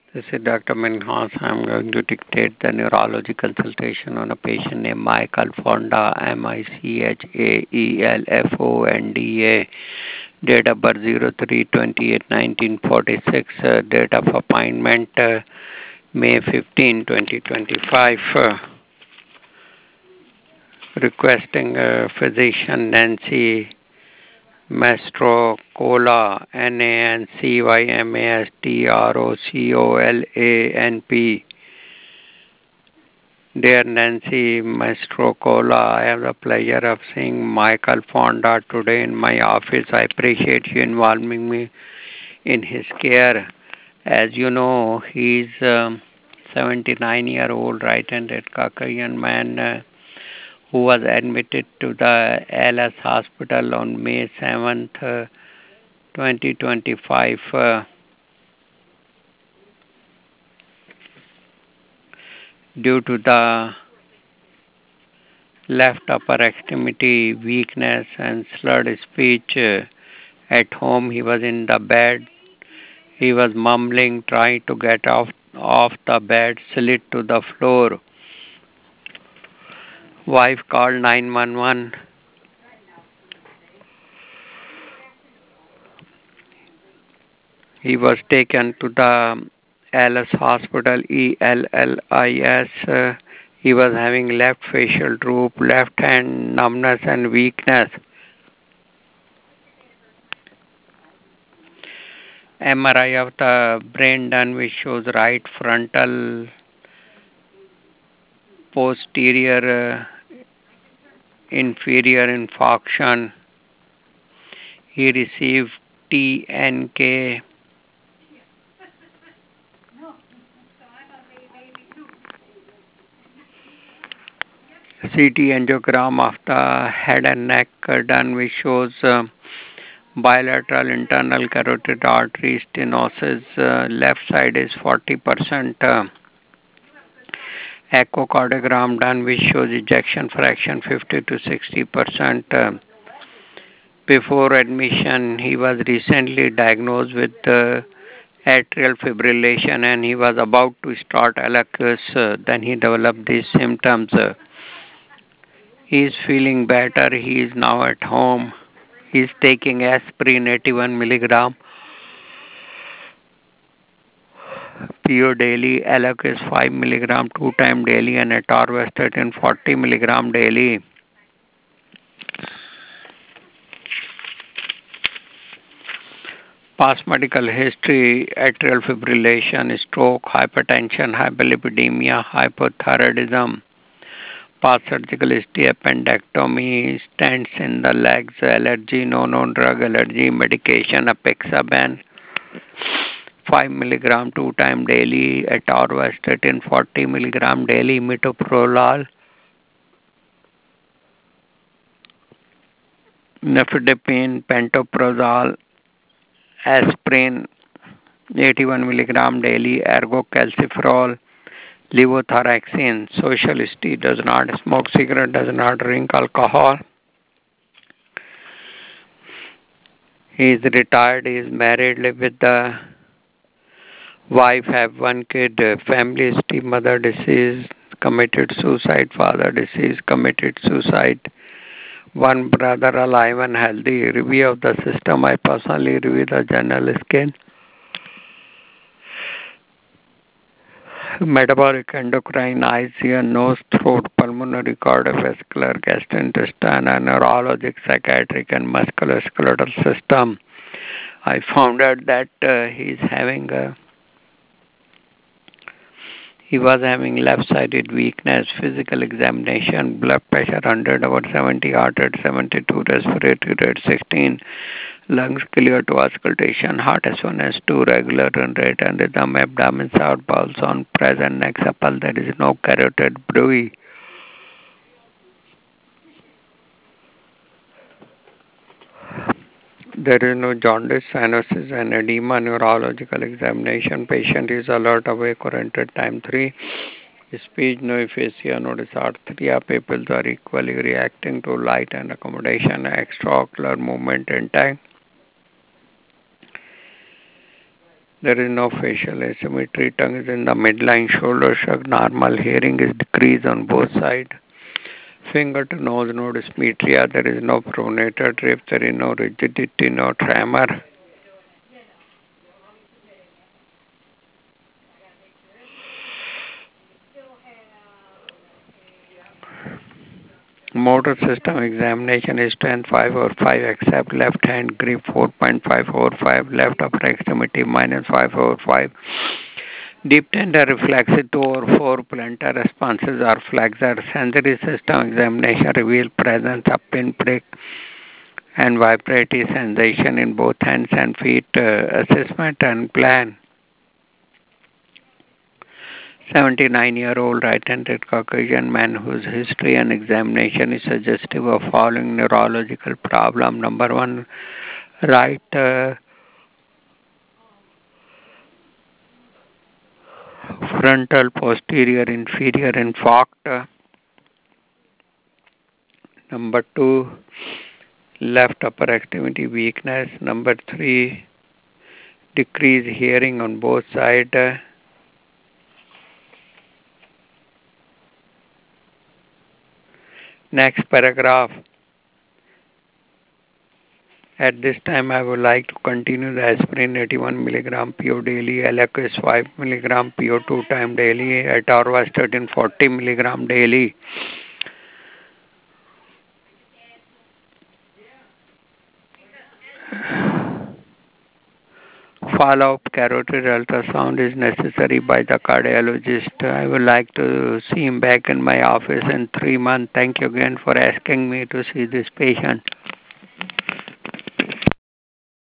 This is Dr. Minhas. I'm going to dictate the neurology consultation on a patient named Michael Fonda, Michaelfonda. Date of birth 03/28/1946. Date of appointment May 15, 2025. Requesting physician Nancy Mastrocola, Nancymastrocolanp. Dear Nancy Mastrocola, I have the pleasure of seeing Michael Fonda today in my office. I appreciate you involving me in his care. As you know, he's 79-year-old right-handed Caucasian man who was admitted to the LS hospital on May 7th, 2025. Due to the left upper extremity weakness and slurred speech. At home, he was in the bed. He was mumbling, trying to get off the bed, slid to the floor. Wife called 911. He was taken to the Ellis Hospital, ELLIS. He was having left facial droop, left hand numbness and weakness. MRI of the brain done, which shows right frontal posterior inferior infarction. He received TNK CT angiogram of the head and neck done, which shows bilateral internal carotid artery stenosis. Left side is 40%. Echocardiogram done, which shows ejection fraction 50 to 60%. Before admission, he was recently diagnosed with atrial fibrillation and he was about to start Eliquis. Then he developed these symptoms. He is feeling better. He is now at home. He is taking aspirin 81 milligram. PO daily, Eliquis 5 milligram 2 times daily and atorvastatin 40 milligram daily. Past medical history: atrial fibrillation, stroke, hypertension, hyperlipidemia, hypothyroidism. Past surgical history: appendectomy, stents in the legs, allergy, no known drug allergy, medication, apixaban 5 milligram 2 times daily, atorvastatin 40 milligram daily, metoprolol, nifedipine, pantoprazole, aspirin 81 milligram daily, ergocalciferol, levothyroxine. Social history: does not smoke cigarette, does not drink alcohol. He is retired, he is married, live with the wife, have one kid. Family history: mother deceased, committed suicide, father deceased, committed suicide. One brother alive and healthy. Review of the system: I personally review the general skin, metabolic, endocrine, eyes, ear, nose, throat, pulmonary, cardiovascular, gastrointestinal, and neurologic, psychiatric, and musculoskeletal system. I found out that he was having left-sided weakness. Physical examination: blood pressure 100/70, heart rate 72, respiratory rate 16, lungs clear to auscultation, heart S1, S2, regular run rate and rhythm, abdomen sound, pulse on present, neck supple, there is no carotid bruit. There is no jaundice, cyanosis, and edema. Neurological examination: patient is alert, awake, oriented, time 3. Speech: no aphasia, no dysarthria. Pupils are equally reacting to light and accommodation. Extraocular movement intact. There is no facial asymmetry. Tongue is in the midline, shoulder shrug, normal. Hearing is decreased on both sides. Finger to nose node symmetria. There is no pronator drift. There is no rigidity, no tremor. Motor system examination is strength 5 over 5 except left hand grip 4.5 over 5, left upper extremity minus 5 over 5. Deep tender reflexes 2 over 4, plantar responses are flexor. Sensory system examination reveal presence of pinprick and vibratory sensation in both hands and feet. Assessment and plan. 79-year-old right-handed Caucasian man whose history and examination is suggestive of following neurological problem. Number one, right frontal, posterior, inferior, infarct. Number two, left upper extremity weakness. Number three, decreased hearing on both sides. Next paragraph. At this time, I would like to continue the aspirin 81 milligram PO daily, Eliquis 5 milligram PO 2 times daily, atorvastatin 40 milligram daily. Follow-up carotid ultrasound is necessary by the cardiologist. I would like to see him back in my office in 3 months. Thank you again for asking me to see this patient.